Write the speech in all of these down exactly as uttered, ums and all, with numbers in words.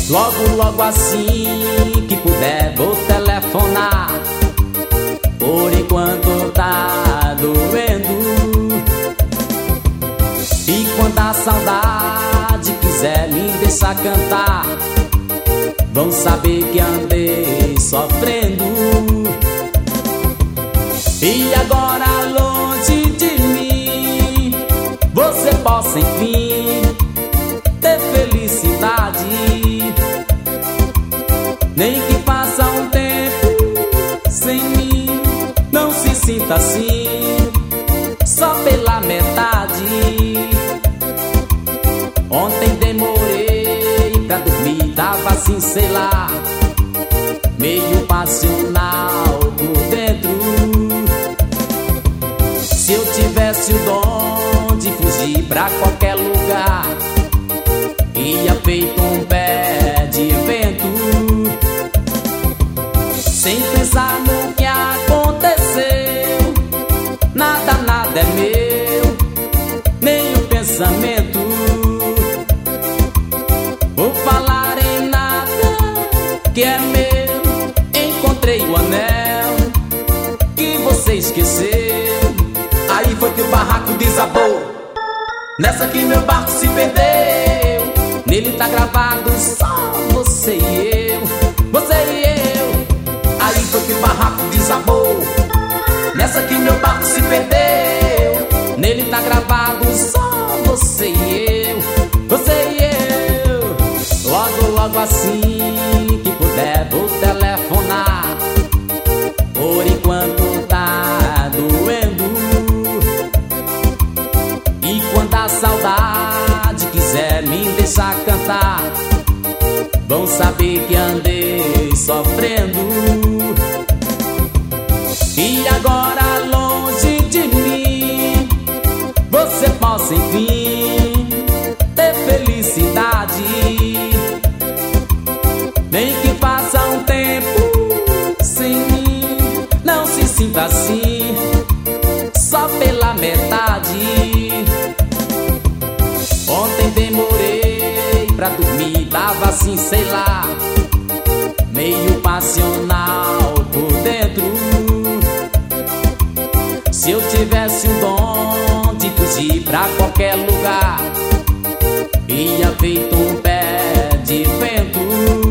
Logo, logo assim que puder vou telefonar. Por enquanto tá doendo. E quando a saudade quiser me deixar cantar, vão saber que andei sofrendo. E agora longe de mim, você possa enfim ter felicidade. Nem que passa um tempo sem mim, não se sinta assim, só pela metade. Ontem demorei pra dormir, tava assim, sei lá, meio passional por dentro. Se eu tivesse o dom de fugir pra qualquer lugar, ia feito um pé de vento. Sem pensar no que aconteceu, nada, nada é meu, nem o pensamento. Vou falar em nada que é meu, encontrei o anel que você esqueceu. Aí foi que o barraco desabou, nessa que meu barco se perdeu. Nele tá gravado só você e eu, você e eu. Aí foi que o barraco desabou, nessa que meu barco se perdeu. Nele tá gravado só você e eu, você e eu. Logo, logo assim que puder vou telefonar. Por enquanto tá doendo. E quando a saudade quiser me deixar cantar, vão saber que andei sofrendo. E agora longe de mim, você possa enfim ter felicidade. Nem que passa um tempo sem mim, não se sinta assim, só pela metade. Ontem demorei pra dormir, tava assim, sei lá, meio passional por dentro. Se eu tivesse o dom de fugir pra qualquer lugar, ia feito um pé de vento.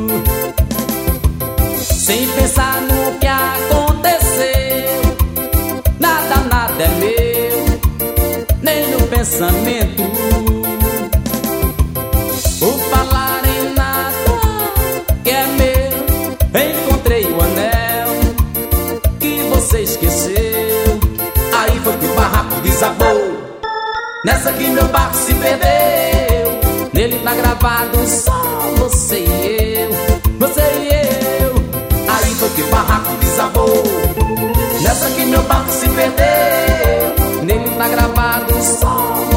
Sem pensar no que aconteceu, nada, nada é meu, nem no pensamento. Por falar em nada que é meu, encontrei o anel que você esqueceu. Aí foi que o barraco desabou, nessa que meu barco se perdeu. Nele tá gravado só você e eu, você e eu. Aí foi que o barraco desabou, nessa que meu barco se perdeu. Nele tá gravado só